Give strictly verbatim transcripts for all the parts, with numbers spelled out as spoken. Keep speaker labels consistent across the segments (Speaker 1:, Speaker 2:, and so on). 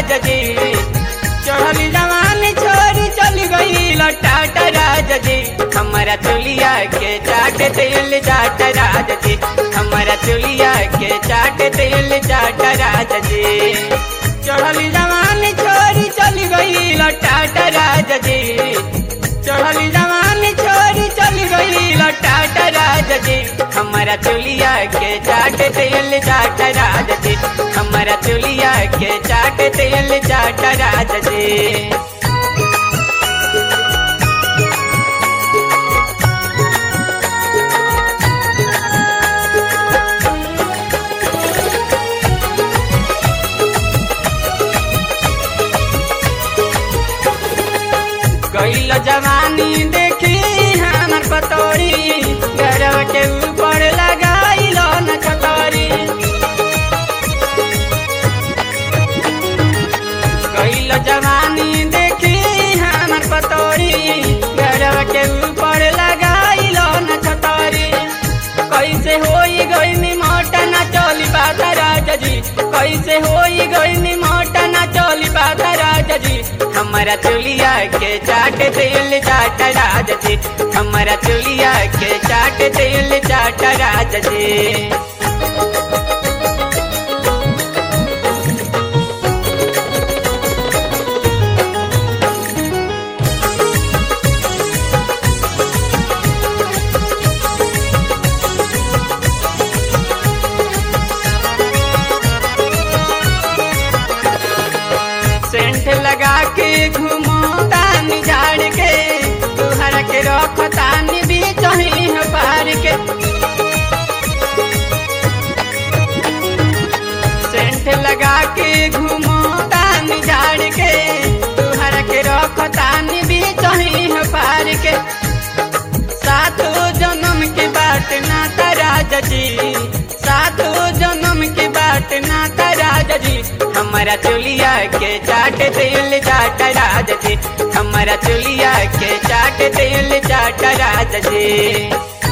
Speaker 1: राजा जी चढ़ली जवानी छोरी चल गई लटाट राजा जी हमारा चुलिया के चाट तेल जाट राजा जी हमारा चुलिया के चाट तेल जाट राजा जी चढ़ली जवानी छोरी चल गई लटाट राजा जी चढ़ली जवानी छोरी चल गई लटाट राजा जी हमारा चुलिया के चाट तेल जाट राजा जी हमारा चुलिया के चाट तेल जाट राजा जी। गईल जवानी देखी हमार पतोरी गरव के ऊपर लगाइल न छतरी गईल जवानी देखी हमार पतोरी गरव के ऊपर लगाइल न छतरी कैसे होई गई मोटा ना चली पाता राजा जी कैसे होई गई मोटा ना चली पाता राजा जी हमारा चुलिया के चाट तेल चाट राजा जी हमारा चुलिया के चाट तेल चाट राजा जी। सेंट लगा के घूमो तानी झाड़ के तुहरा के रख तानी भी चही पार के सेंट लगा के घूमो तानी झाड़ के तुहरा के रख तानी भी चही पार के सातों जन्म के बाट नाता राजा जी सातों जन्म के बाट नाता राजा जी हमारा चुलिया के चाट तेल चाट राजा जी हमारा चुलिया के चाट तेल चाट राजा जी।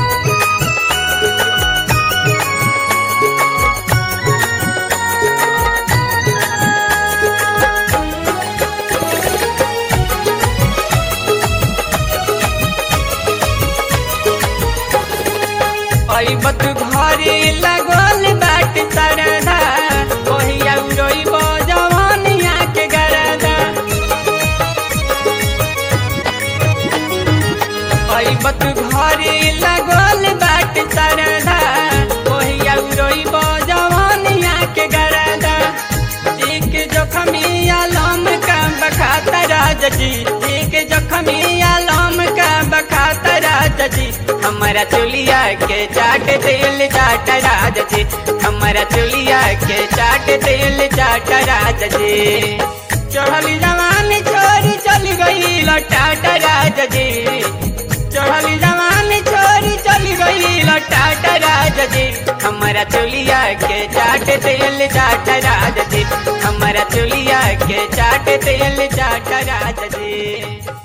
Speaker 1: बत घरे लगल बाट सरदा ओहिया उड़ोई जवानिया के गरदा बत घरे लगल बाट सरदा ओहिया उड़ोई जवानिया के गरदा एक जखमी आलम का बखाता राजा जी एक जखमी आलम का बखाता राजा जी हमारा चुलिया के चाट तेल चाट राजा जी हमारा चुलिया के चाट तेल चाट राजा जी चढ़ली जवानी छोरी चल गई लटाट राजा जी चढ़ली जवानी छोरी चल गई लटाट राजा जी हमारा चुलिया के चाट तेल चाट राजा जी हमारा चुलिया के चाट तेल चाट राजा जी।